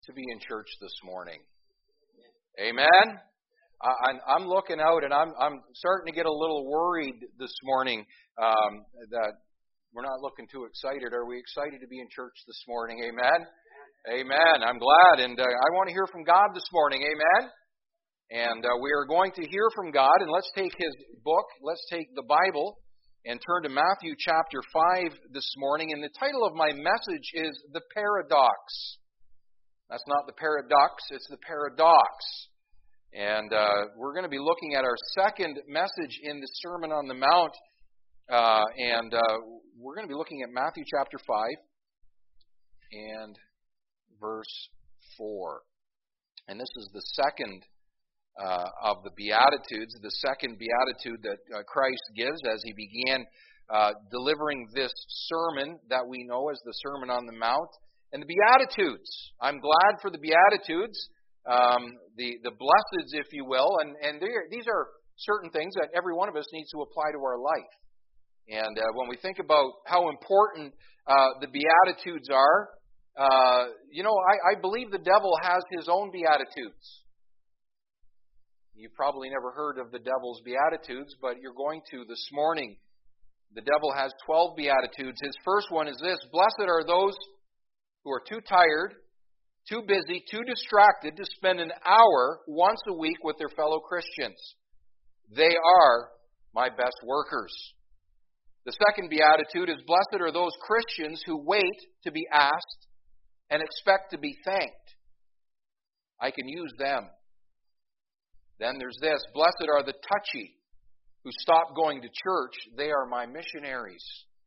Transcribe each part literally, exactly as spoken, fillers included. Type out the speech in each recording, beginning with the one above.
to be in church this morning? Amen? I, I'm looking out and I'm, I'm starting to get a little worried this morning um, that we're not looking too excited. Are we excited to be in church this morning? Amen? Amen. I'm glad. And uh, I want to hear from God this morning. Amen? And uh, we are going to hear from God. And let's take His book. Let's take the Bible and turn to Matthew chapter five this morning. And the title of my message is The Paradox. That's not the paradox, it's the paradox. And uh, we're going to be looking at our second message in the Sermon on the Mount. Uh, and uh, we're going to be looking at Matthew chapter five and verse four. And this is the second uh, of the Beatitudes, the second Beatitude that uh, Christ gives as He began uh, delivering this sermon that we know as the Sermon on the Mount. And the Beatitudes, I'm glad for the Beatitudes, um, the, the blesseds, if you will, and, and these are certain things that every one of us needs to apply to our life. And uh, when we think about how important uh, the Beatitudes are, uh, you know, I, I believe the devil has his own Beatitudes. You've probably never heard of the devil's Beatitudes, but you're going to this morning. The devil has twelve Beatitudes. His first one is this: blessed are those who are too tired, too busy, too distracted to spend an hour once a week with their fellow Christians. They are my best workers. The second Beatitude is blessed are those Christians who wait to be asked and expect to be thanked. I can use them. Then there's this: blessed are the touchy who stop going to church. They are my missionaries.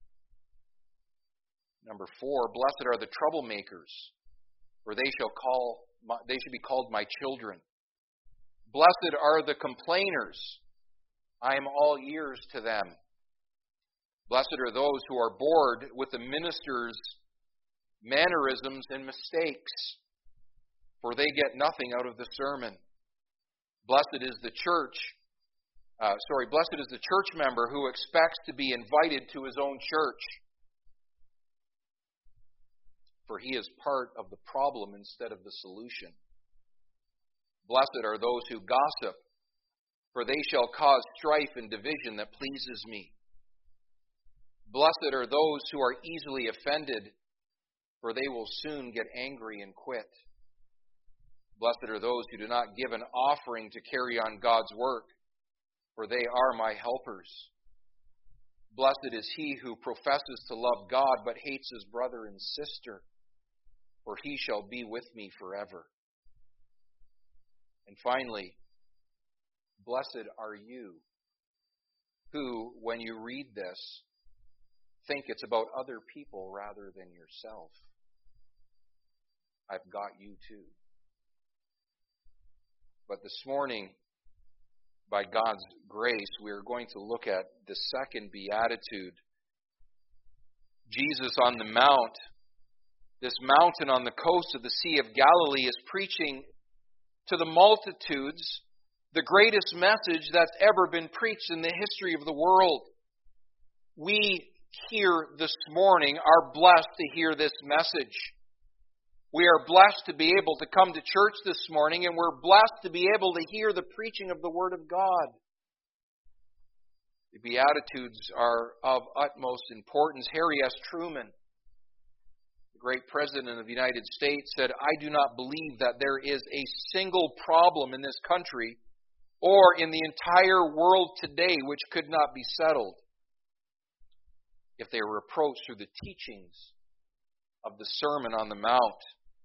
Number four, blessed are the troublemakers, for they shall call they should be called my children. Blessed are the complainers. I am all ears to them. Blessed are those who are bored with the minister's mannerisms and mistakes, for they get nothing out of the sermon. Blessed is the church, uh, sorry, blessed is the church member who expects to be invited to his own church, for he is part of the problem instead of the solution. Blessed are those who gossip, for they shall cause strife and division that pleases me. Blessed are those who are easily offended, for they will soon get angry and quit. Blessed are those who do not give an offering to carry on God's work, for they are my helpers. Blessed is he who professes to love God, but hates his brother and sister, for he shall be with me forever. And finally, blessed are you, who, when you read this, think it's about other people rather than yourself. I've got you too. But this morning, by God's grace, we are going to look at the second Beatitude. Jesus on the Mount, this mountain on the coast of the Sea of Galilee, is preaching to the multitudes the greatest message that's ever been preached in the history of the world. We here this morning are blessed to hear this message. We are blessed to be able to come to church this morning, and we're blessed to be able to hear the preaching of the Word of God. The Beatitudes are of utmost importance. Harry S. Truman, the great President of the United States, said, "I do not believe that there is a single problem in this country or in the entire world today which could not be settled if they were approached through the teachings of the Sermon on the Mount."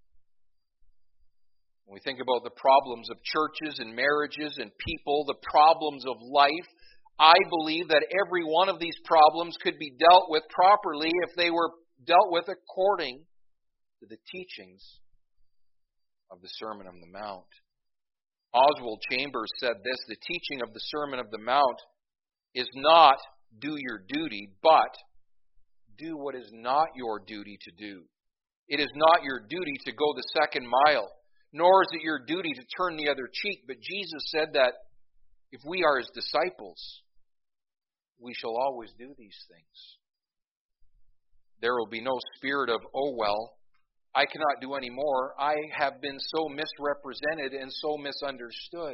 When we think about the problems of churches and marriages and people, the problems of life, I believe that every one of these problems could be dealt with properly if they were dealt with according to the teachings of the Sermon on the Mount. Oswald Chambers said this: the teaching of the Sermon on the Mount is not do your duty, but do what is not your duty to do. It is not your duty to go the second mile, nor is it your duty to turn the other cheek. But Jesus said that if we are His disciples, we shall always do these things. There will be no spirit of, oh well, I cannot do any more. I have been so misrepresented and so misunderstood.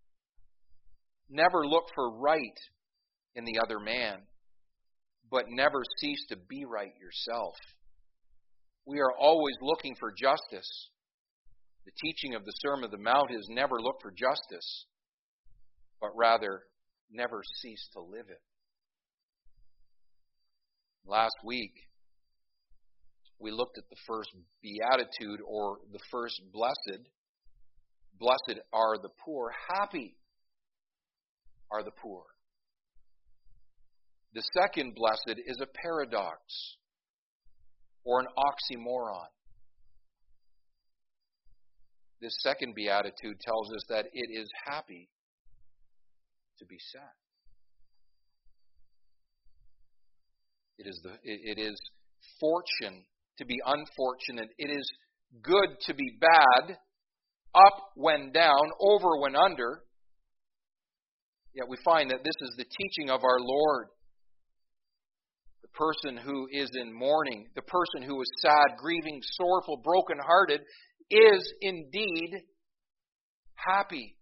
Never look for right in the other man, but never cease to be right yourself. We are always looking for justice. The teaching of the Sermon on the Mount is never look for justice, but rather never cease to live it. Last week, we looked at the first beatitude, or the first blessed. Blessed are the poor. Happy are the poor. The second blessed is a paradox, or an oxymoron. This second beatitude tells us that it is happy to be sad. It is the it is fortune to be unfortunate. It is good to be bad, up when down, over when under. Yet we find that this is the teaching of our Lord. The person who is in mourning, the person who is sad, grieving, sorrowful, brokenhearted, is indeed happy.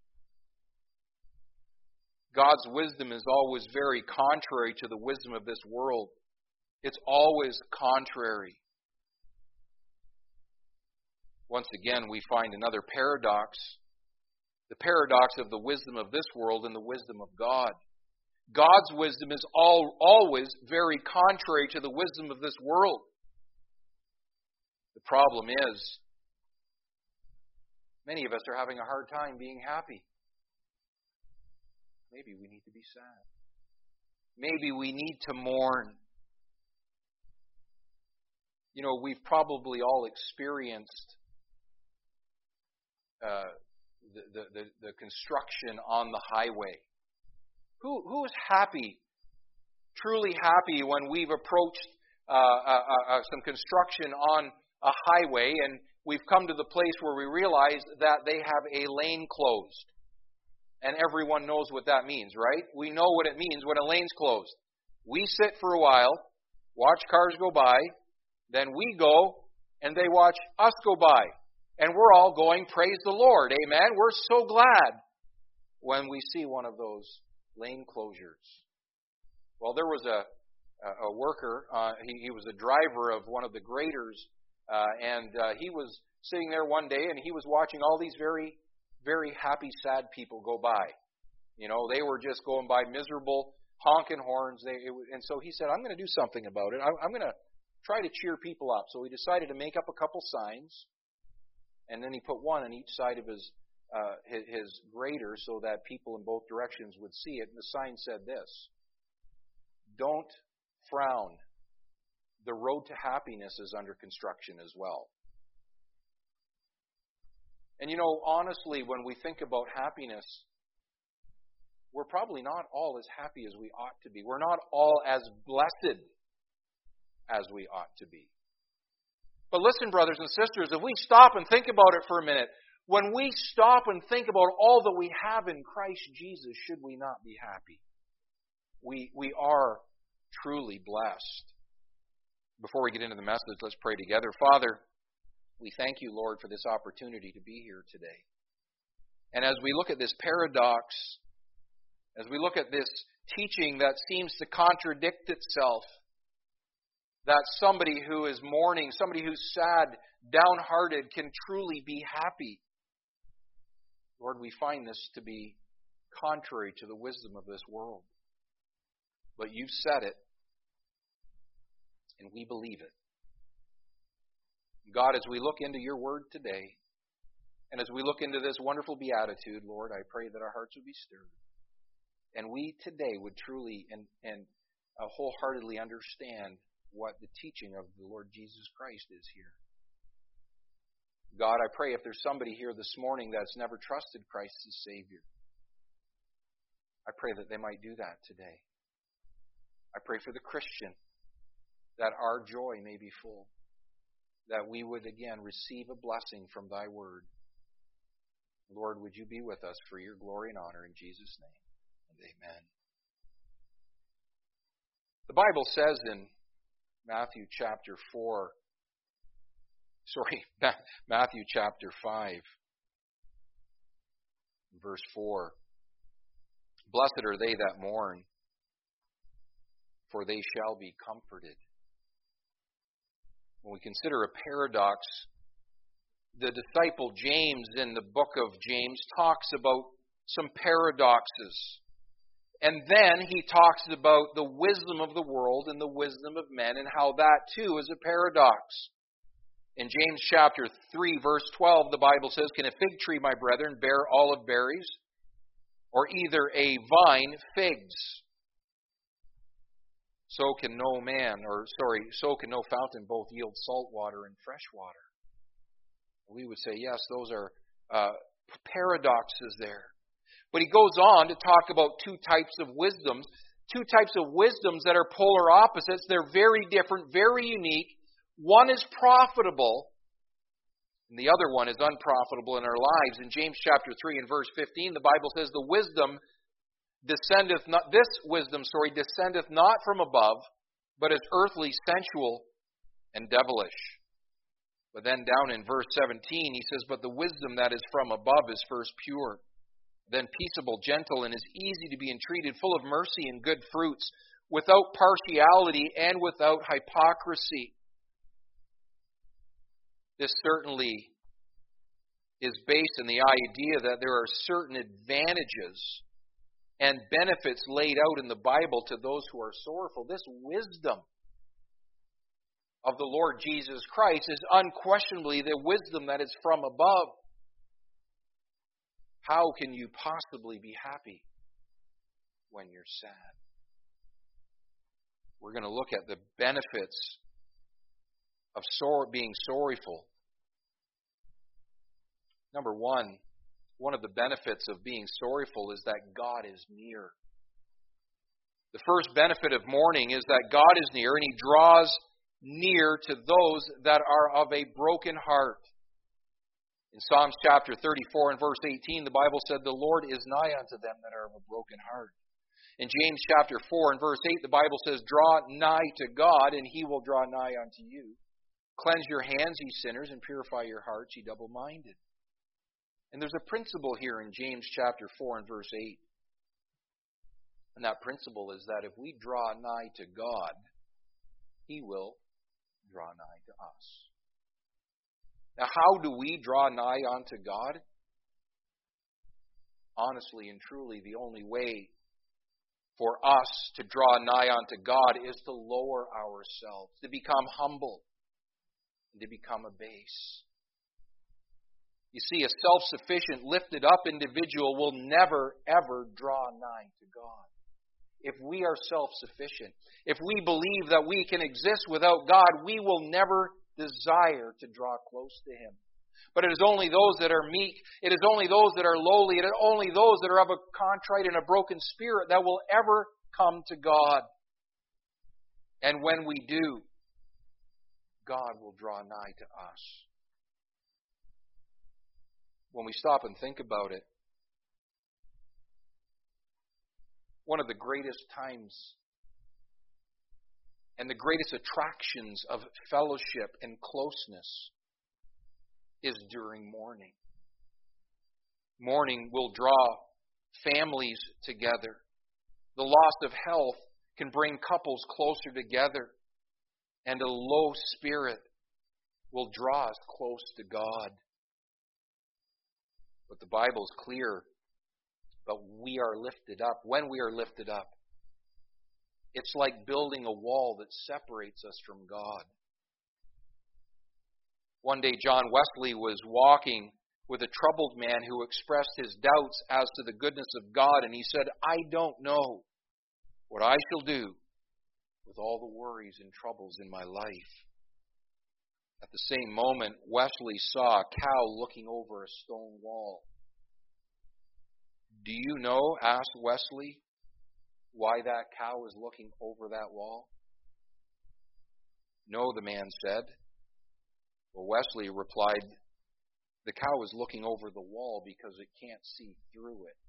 God's wisdom is always very contrary to the wisdom of this world. It's always contrary. Once again, we find another paradox. The paradox of the wisdom of this world and the wisdom of God. God's wisdom is all, always very contrary to the wisdom of this world. The problem is, many of us are having a hard time being happy. Maybe we need to be sad. Maybe we need to mourn. You know, we've probably all experienced uh, the, the, the, the construction on the highway. Who who is happy, truly happy, when we've approached uh, uh, uh, some construction on a highway and we've come to the place where we realize that they have a lane closed? And everyone knows what that means, right? We know what it means when a lane's closed. We sit for a while, watch cars go by, then we go, and they watch us go by. And we're all going, praise the Lord, amen? We're so glad when we see one of those lane closures. Well, there was a a worker, uh, he, he was a driver of one of the graders, uh, and uh, he was sitting there one day, and he was watching all these very, very happy, sad people go by. You know, they were just going by miserable, honking horns. They, it, and so he said, I'm going to do something about it. I, I'm going to try to cheer people up. So he decided to make up a couple signs, and then he put one on each side of his uh, his, his grader so that people in both directions would see it. And the sign said this: don't frown. The road to happiness is under construction as well. And you know, honestly, when we think about happiness, we're probably not all as happy as we ought to be. We're not all as blessed as we ought to be. But listen, brothers and sisters, if we stop and think about it for a minute, when we stop and think about all that we have in Christ Jesus, should we not be happy? We, we are truly blessed. Before we get into the message, let's pray together. Father, we thank you, Lord, for this opportunity to be here today. And as we look at this paradox, as we look at this teaching that seems to contradict itself, that somebody who is mourning, somebody who's sad, downhearted, can truly be happy, Lord, we find this to be contrary to the wisdom of this world. But you've said it, and we believe it. God, as we look into your word today, and as we look into this wonderful beatitude, Lord, I pray that our hearts would be stirred. And we today would truly and, and uh, wholeheartedly understand what the teaching of the Lord Jesus Christ is here. God, I pray if there's somebody here this morning that's never trusted Christ as Savior, I pray that they might do that today. I pray for the Christian, that our joy may be full, that we would again receive a blessing from thy word. Lord, would you be with us for your glory and honor in Jesus' name, and amen. The Bible says in Matthew chapter four, Sorry, Matthew chapter five, verse four. Blessed are they that mourn, for they shall be comforted. When we consider a paradox, the disciple James in the book of James talks about some paradoxes. And then he talks about the wisdom of the world and the wisdom of men and how that too is a paradox. In James chapter three, verse twelve, the Bible says, "Can a fig tree, my brethren, bear olive berries, or either a vine figs? So can no man, or sorry, so can no fountain both yield salt water and fresh water." We would say, yes, those are uh, paradoxes there. But he goes on to talk about two types of wisdoms, two types of wisdoms that are polar opposites. They're very different, very unique. One is profitable, and the other one is unprofitable in our lives. In James chapter three and verse fifteen, the Bible says, "The wisdom descendeth not, this wisdom, sorry, descendeth not from above, but is earthly, sensual, and devilish." But then down in verse seventeen, he says, "But the wisdom that is from above is first pure, then peaceable, gentle, and is easy to be entreated, full of mercy and good fruits, without partiality and without hypocrisy." This certainly is based on the idea that there are certain advantages and benefits laid out in the Bible to those who are sorrowful. This wisdom of the Lord Jesus Christ is unquestionably the wisdom that is from above. How can you possibly be happy when you're sad? We're going to look at the benefits of sor- being sorrowful. Number one, one of the benefits of being sorrowful is that God is near. The first benefit of mourning is that God is near, and He draws near to those that are of a broken heart. In Psalms chapter thirty-four and verse eighteen, the Bible said, "The Lord is nigh unto them that are of a broken heart." In James chapter four and verse eight, the Bible says, "Draw nigh to God, and He will draw nigh unto you. Cleanse your hands, ye sinners, and purify your hearts, ye double-minded." And there's a principle here in James chapter four and verse eight. And that principle is that if we draw nigh to God, He will draw nigh to us. Now, how do we draw nigh unto God? Honestly and truly, the only way for us to draw nigh unto God is to lower ourselves, to become humble, and to become a base. You see, a self-sufficient, lifted up individual will never, ever draw nigh to God. If we are self-sufficient, if we believe that we can exist without God, we will never desire to draw close to Him. But it is only those that are meek, it is only those that are lowly, it is only those that are of a contrite and a broken spirit that will ever come to God. And when we do, God will draw nigh to us. When we stop and think about it, one of the greatest times and the greatest attractions of fellowship and closeness is during mourning. Mourning will draw families together. The loss of health can bring couples closer together, and a low spirit will draw us close to God. But the Bible is clear. But we are lifted up. When we are lifted up, it's like building a wall that separates us from God. One day, John Wesley was walking with a troubled man who expressed his doubts as to the goodness of God, and he said, "I don't know what I shall do with all the worries and troubles in my life." At the same moment, Wesley saw a cow looking over a stone wall. "Do you know," asked Wesley, "why that cow is looking over that wall?" "No," the man said. Well, Wesley replied, "The cow is looking over the wall because it can't see through it."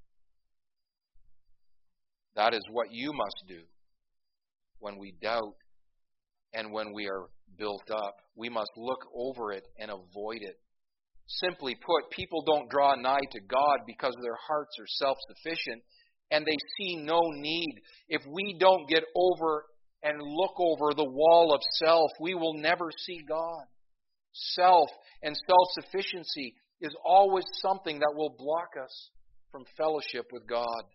That is what you must do when we doubt and when we are built up. We must look over it and avoid it. Simply put, people don't draw nigh to God because their hearts are self-sufficient and they see no need. If we don't get over and look over the wall of self, we will never see God. Self and self-sufficiency is always something that will block us from fellowship with God.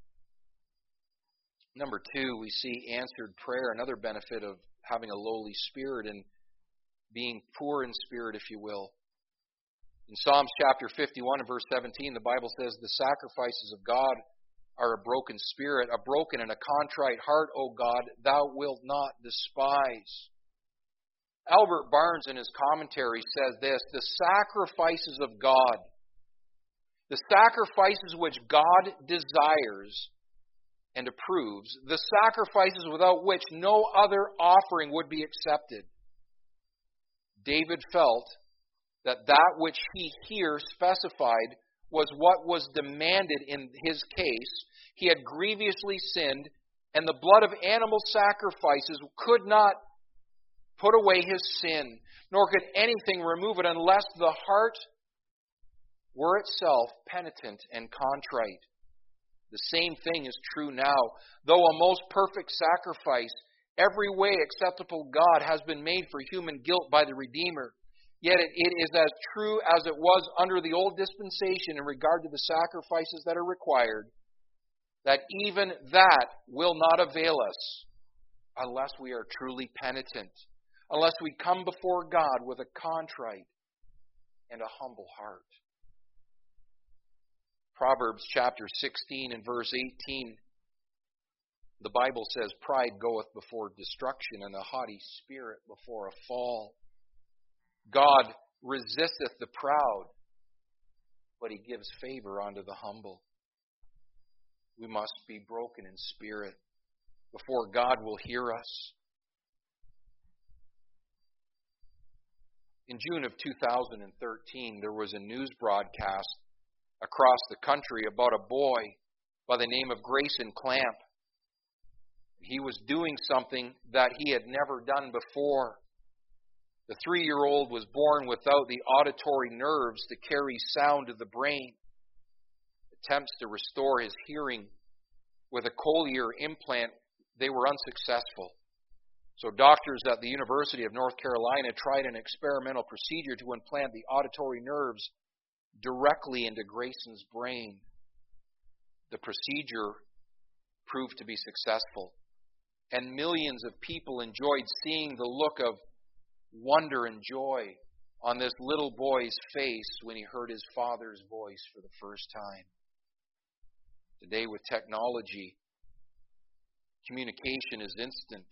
Number two, we see answered prayer, another benefit of having a lowly spirit and being poor in spirit, if you will. In Psalms chapter fifty-one and verse seventeen, the Bible says, "The sacrifices of God are a broken spirit, a broken and a contrite heart, O God, thou wilt not despise." Albert Barnes in his commentary says this: the sacrifices of God, the sacrifices which God desires and approves, the sacrifices without which no other offering would be accepted. David felt that that which he here specified was what was demanded in his case. He had grievously sinned, and the blood of animal sacrifices could not put away his sin, nor could anything remove it unless the heart were itself penitent and contrite. The same thing is true now. Though a most perfect sacrifice, every way acceptable to God has been made for human guilt by the Redeemer. Yet it, it is as true as it was under the old dispensation in regard to the sacrifices that are required, that even that will not avail us unless we are truly penitent, unless we come before God with a contrite and a humble heart. Proverbs chapter sixteen and verse eighteen, the Bible says, "Pride goeth before destruction, and a haughty spirit before a fall. God resisteth the proud, but He gives favor unto the humble." We must be broken in spirit before God will hear us. In June of two thousand thirteen, there was a news broadcast across the country about a boy by the name of Grayson Clamp. He was doing something that he had never done before. The three-year-old was born without the auditory nerves to carry sound to the brain. Attempts to restore his hearing with a cochlear implant, they were unsuccessful. So doctors at the University of North Carolina tried an experimental procedure to implant the auditory nerves directly into Grayson's brain. The procedure proved to be successful, and millions of people enjoyed seeing the look of wonder and joy on this little boy's face when he heard his father's voice for the first time. Today, with technology, communication is instant.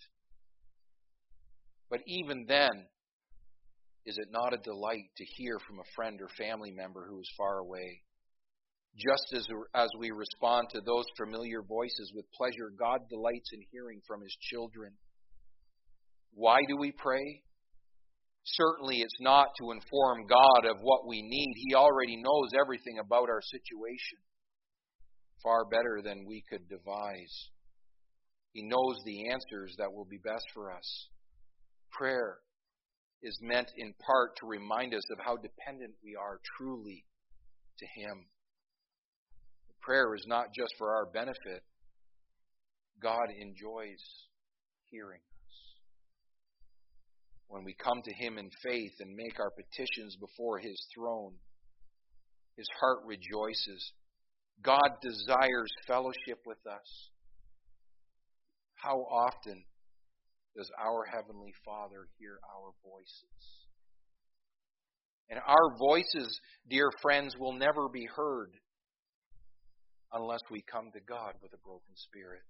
But even then, is it not a delight to hear from a friend or family member who is far away? Just as, as we respond to those familiar voices with pleasure, God delights in hearing from His children. Why do we pray? Certainly it's not to inform God of what we need. He already knows everything about our situation, far better than we could devise. He knows the answers that will be best for us. Prayer is meant in part to remind us of how dependent we are truly to Him. Prayer is not just for our benefit. God enjoys hearing us. When we come to Him in faith and make our petitions before His throne, His heart rejoices. God desires fellowship with us. How often does our Heavenly Father hear our voices? And our voices, dear friends, will never be heard unless we come to God with a broken spirit.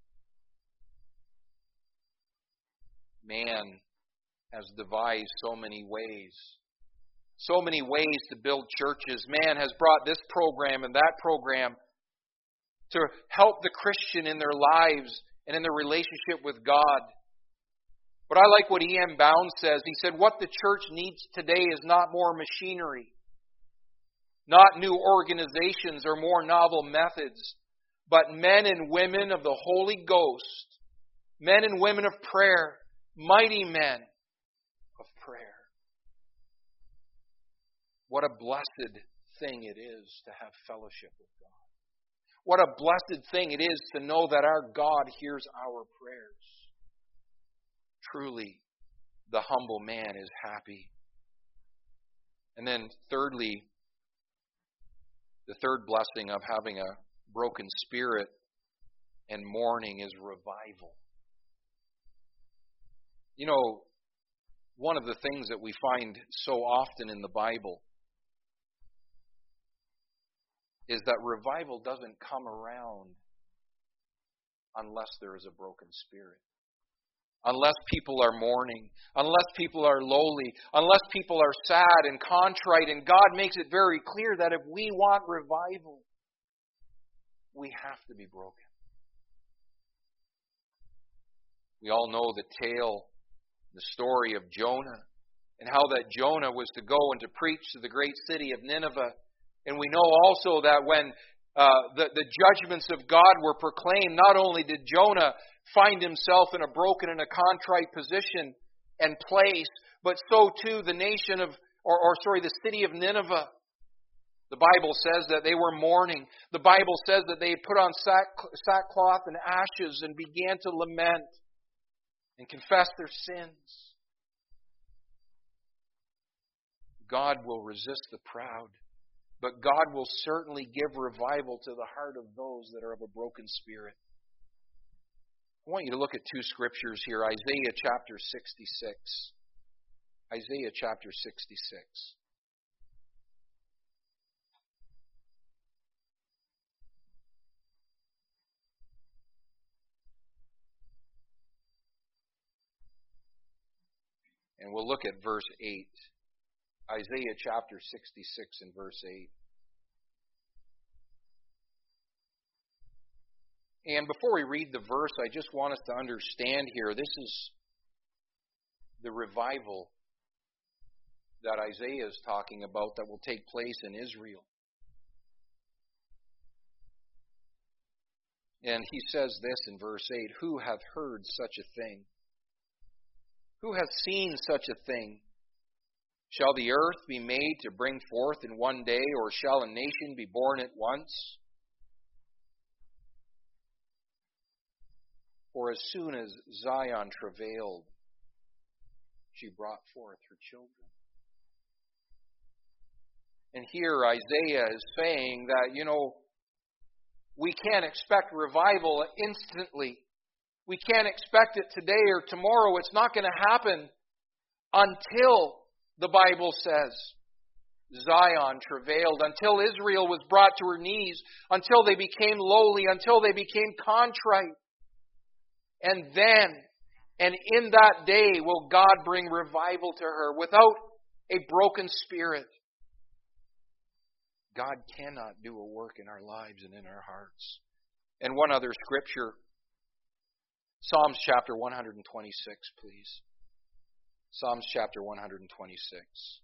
Man has devised so many ways, so many ways to build churches. Man has brought this program and that program to help the Christian in their lives and in their relationship with God. But I like what E M Bounds says. He said, what the church needs today is not more machinery, not new organizations or more novel methods, but men and women of the Holy Ghost, men and women of prayer, mighty men of prayer. What a blessed thing it is to have fellowship with God. What a blessed thing it is to know that our God hears our prayers. Truly, the humble man is happy. And then thirdly, the third blessing of having a broken spirit and mourning is revival. You know, one of the things that we find so often in the Bible is that revival doesn't come around unless there is a broken spirit. Unless people are mourning, unless people are lowly, unless people are sad and contrite. And God makes it very clear that if we want revival, we have to be broken. We all know the tale, the story of Jonah, and how that Jonah was to go and to preach to the great city of Nineveh. And we know also that when uh, the, the judgments of God were proclaimed, not only did Jonah find himself in a broken and a contrite position and place, but so too the nation of, or, or sorry, the city of Nineveh. The Bible says that they were mourning. The Bible says that they put on sack, sackcloth and ashes and began to lament and confess their sins. God will resist the proud, but God will certainly give revival to the heart of those that are of a broken spirit. I want you to look at two scriptures here. Isaiah chapter sixty-six. Isaiah chapter sixty-six. And we'll look at verse eight. Isaiah chapter sixty-six and verse eight. And before we read the verse, I just want us to understand here, this is the revival that Isaiah is talking about that will take place in Israel. And he says this in verse eight, "Who hath heard such a thing? Who hath seen such a thing? Shall the earth be made to bring forth in one day, or shall a nation be born at once? For as soon as Zion travailed, she brought forth her children." And here Isaiah is saying that, you know, we can't expect revival instantly. We can't expect it today or tomorrow. It's not going to happen until, the Bible says, Zion travailed, until Israel was brought to her knees, until they became lowly, until they became contrite. And then, and in that day, will God bring revival to her without a broken spirit. God cannot do a work in our lives and in our hearts. And one other scripture, Psalms chapter one twenty-six, please. Psalms chapter one twenty-six.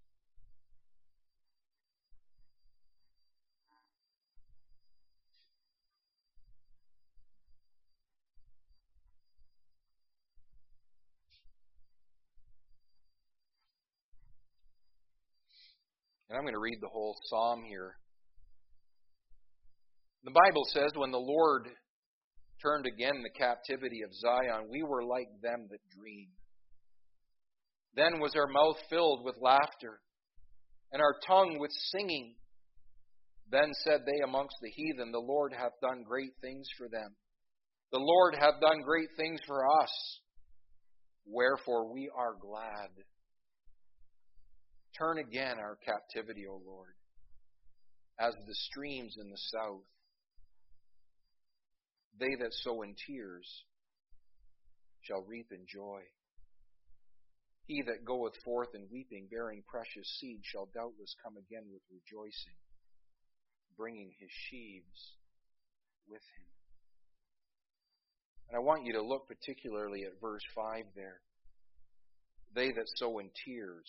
And I'm going to read the whole psalm here. The Bible says, "When the Lord turned again the captivity of Zion, we were like them that dream. Then was our mouth filled with laughter, and our tongue with singing. Then said they amongst the heathen, The Lord hath done great things for them. The Lord hath done great things for us. Wherefore we are glad. Turn again our captivity, O Lord, as the streams in the south. They that sow in tears shall reap in joy. He that goeth forth in weeping, bearing precious seed, shall doubtless come again with rejoicing, bringing his sheaves with him." And I want you to look particularly at verse five there. They that sow in tears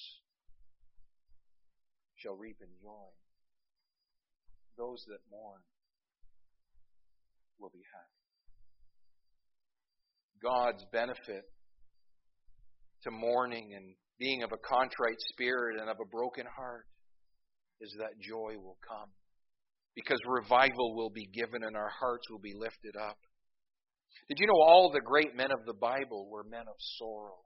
shall reap in joy. Those that mourn will be happy. God's benefit to mourning and being of a contrite spirit and of a broken heart, is that joy will come. Because revival will be given and our hearts will be lifted up. Did you know all the great men of the Bible were men of sorrow?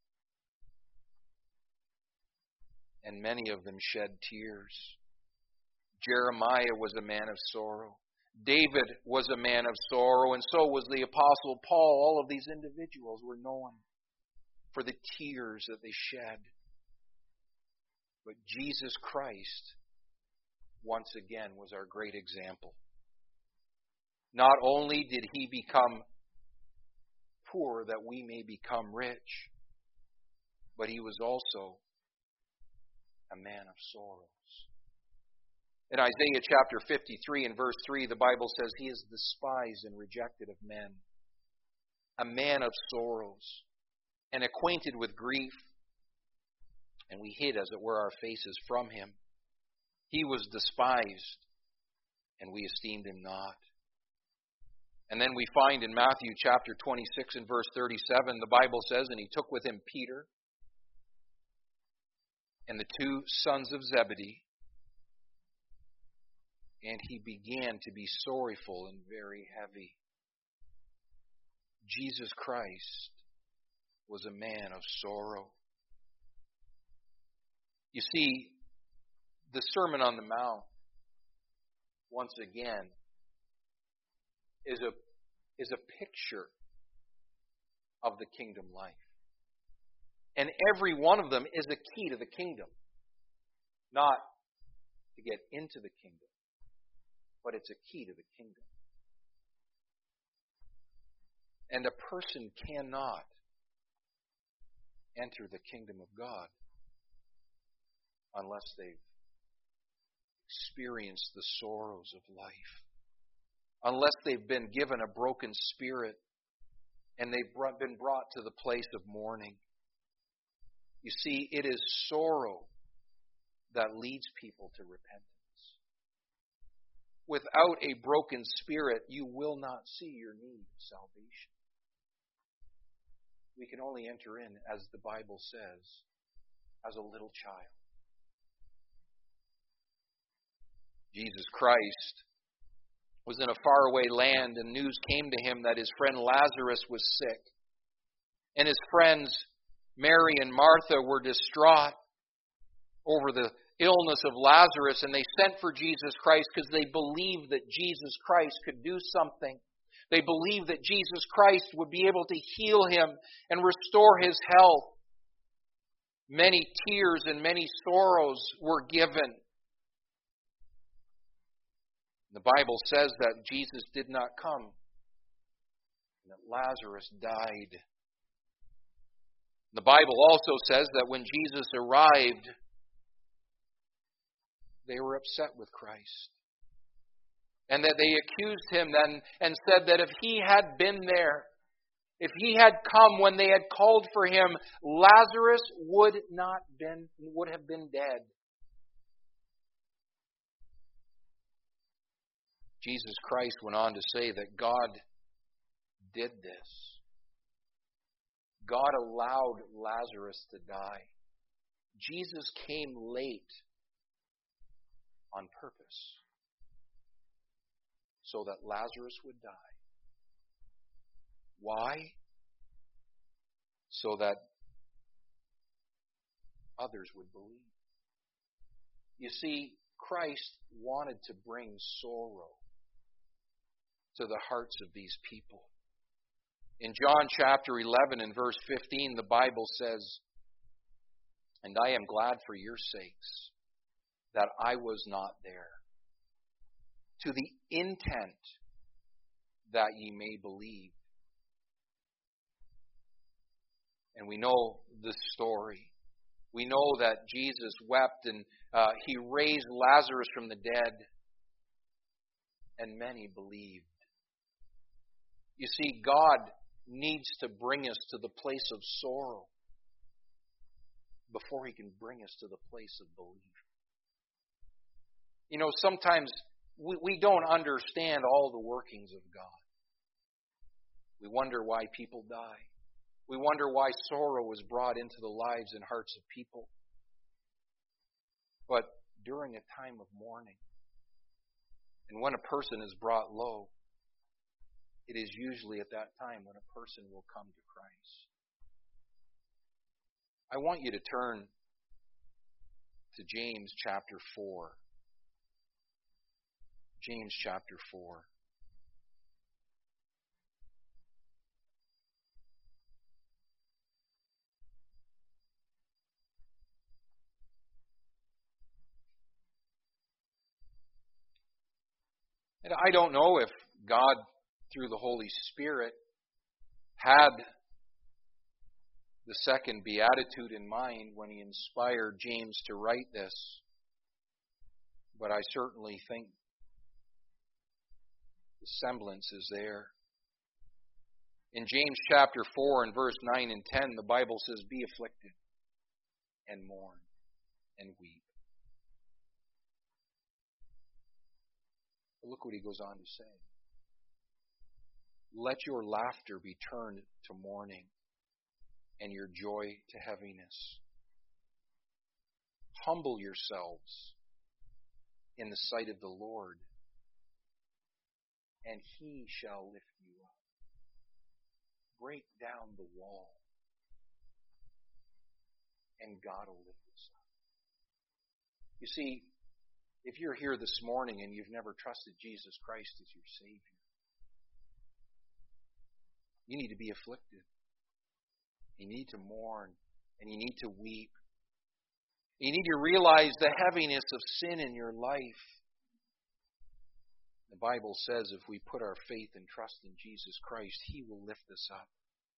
And many of them shed tears. Jeremiah was a man of sorrow. David was a man of sorrow, and so was the Apostle Paul. All of these individuals were known for the tears that they shed. But Jesus Christ, once again, was our great example. Not only did He become poor that we may become rich, but He was also a man of sorrows. In Isaiah chapter fifty-three and verse three, the Bible says, He is despised and rejected of men, a man of sorrows, and acquainted with grief. And we hid, as it were, our faces from Him. He was despised, and we esteemed Him not. And then we find in Matthew chapter twenty-six and verse thirty-seven, the Bible says, And He took with Him Peter and the two sons of Zebedee, and He began to be sorrowful and very heavy. Jesus Christ was a man of sorrow. You see, the Sermon on the Mount, once again, is a, is a picture of the kingdom life. And every one of them is a key to the kingdom. Not to get into the kingdom, but it's a key to the kingdom. And a person cannot enter the kingdom of God unless they've experienced the sorrows of life. Unless they've been given a broken spirit and they've been brought to the place of mourning. You see, it is sorrow that leads people to repentance. Without a broken spirit, you will not see your need of salvation. We can only enter in, as the Bible says, as a little child. Jesus Christ was in a faraway land, and news came to Him that His friend Lazarus was sick. And His friends Mary and Martha were distraught over the illness of Lazarus, and they sent for Jesus Christ because they believed that Jesus Christ could do something. They believed that Jesus Christ would be able to heal him and restore his health. Many tears and many sorrows were given. The Bible says that Jesus did not come, and that Lazarus died. The Bible also says that when Jesus arrived, they were upset with Christ. And that they accused Him then and said that if He had been there, if He had come when they had called for Him, Lazarus would not been would have been dead. Jesus Christ went on to say that God did this. God allowed Lazarus to die. Jesus came late on purpose so that Lazarus would die. Why? So that others would believe. You see, Christ wanted to bring sorrow to the hearts of these people. In John chapter eleven and verse fifteen, the Bible says, "And I am glad for your sakes that I was not there, to the intent that ye may believe." And we know the story. We know that Jesus wept and uh, He raised Lazarus from the dead, and many believed. You see, God needs to bring us to the place of sorrow before He can bring us to the place of belief. You know, sometimes we, we don't understand all the workings of God. We wonder why people die. We wonder why sorrow is brought into the lives and hearts of people. But during a time of mourning, and when a person is brought low, it is usually at that time when a person will come to Christ. I want you to turn to James chapter four. James chapter four. And I don't know if God, through the Holy Spirit, had the second beatitude in mind when He inspired James to write this, but I certainly think the semblance is there. In James chapter four and verse nine and ten, the Bible says, "Be afflicted and mourn and weep." But look what he goes on to say. "Let your laughter be turned to mourning and your joy to heaviness. Humble yourselves in the sight of the Lord, and He shall lift you up. Break down the wall, and God will lift us up." You see, if you're here this morning and you've never trusted Jesus Christ as your Savior, you need to be afflicted. You need to mourn, and you need to weep. You need to realize the heaviness of sin in your life. The Bible says if we put our faith and trust in Jesus Christ, He will lift us up.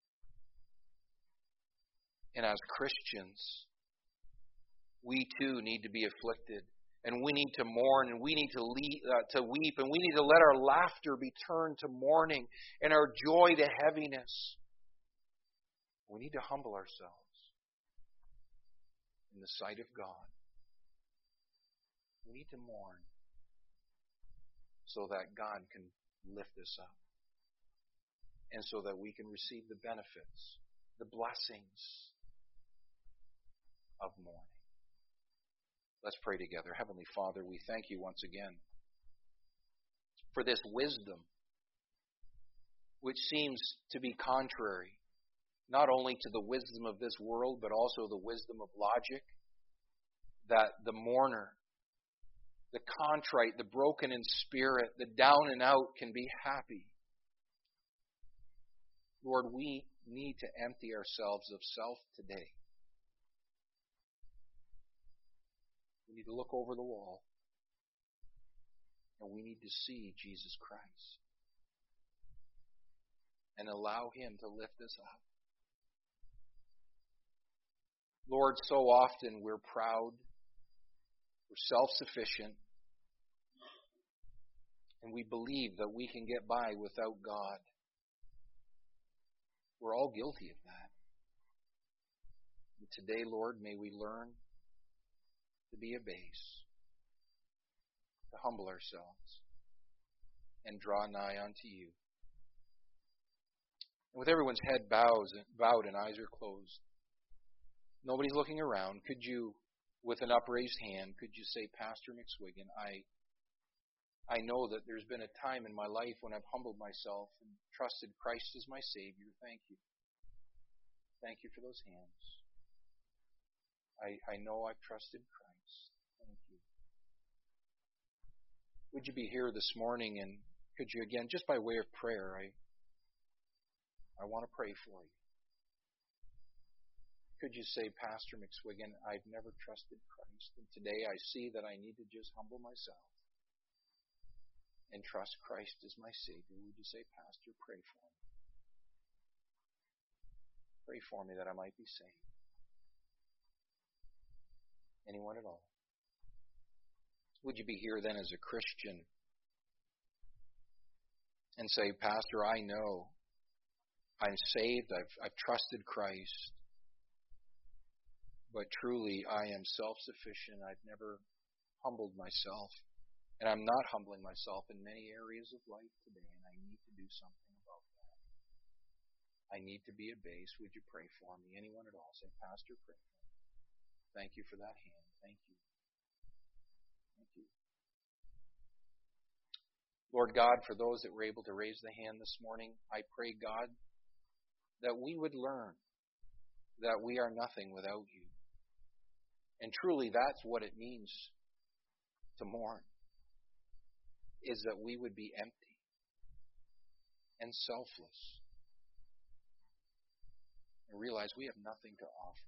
And as Christians, we too need to be afflicted, and we need to mourn, and we need to, lead, uh, to weep, and we need to let our laughter be turned to mourning, and our joy to heaviness. We need to humble ourselves in the sight of God. We need to mourn so that God can lift us up, and so that we can receive the benefits, the blessings of mourning. Let's pray together. Heavenly Father, we thank You once again for this wisdom, which seems to be contrary not only to the wisdom of this world, but also the wisdom of logic, that the mourner, the contrite, the broken in spirit, the down and out can be happy. Lord, we need to empty ourselves of self today. We need to look over the wall, and we need to see Jesus Christ and allow Him to lift us up. Lord, so often we're proud, we're self-sufficient, and we believe that we can get by without God. We're all guilty of that. And today, Lord, may we learn to be a base, to humble ourselves, and draw nigh unto You. And with everyone's head bows, bowed and eyes are closed, nobody's looking around, could you, with an upraised hand, could you say, "Pastor McSwiggan, I I know that there's been a time in my life when I've humbled myself and trusted Christ as my Savior. Thank You. Thank You for those hands. I, I know I've trusted Christ. Thank You." Would you be here this morning, and could you, again, just by way of prayer, I I want to pray for you. Could you say, "Pastor McSwiggan, I've never trusted Christ, and today I see that I need to just humble myself and trust Christ as my Savior." Would you say, "Pastor, pray for me. Pray for me that I might be saved"? Anyone at all? Would you be here then as a Christian and say, "Pastor, I know I'm saved, I've, I've trusted Christ, but truly I am self-sufficient. I've never humbled myself, and I'm not humbling myself in many areas of life today, and I need to do something about that. I need to be at base. Would you pray for me? Anyone at all? Say, Pastor, pray for me. Thank you for that hand. Thank you. Thank you. Lord God, for those that were able to raise the hand this morning, I pray, God, that we would learn that we are nothing without you. And truly, that's what it means to mourn, is that we would be empty and selfless and realize we have nothing to offer.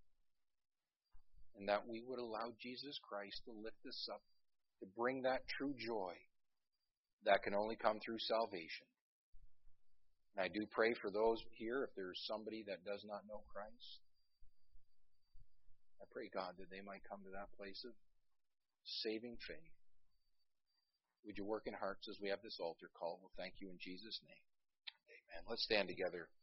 And that we would allow Jesus Christ to lift us up, to bring that true joy that can only come through salvation. And I do pray for those here, if there's somebody that does not know Christ, I pray, God, that they might come to that place of saving faith. Would you work in hearts as we have this altar call? We'll thank you in Jesus' name. Amen. Let's stand together.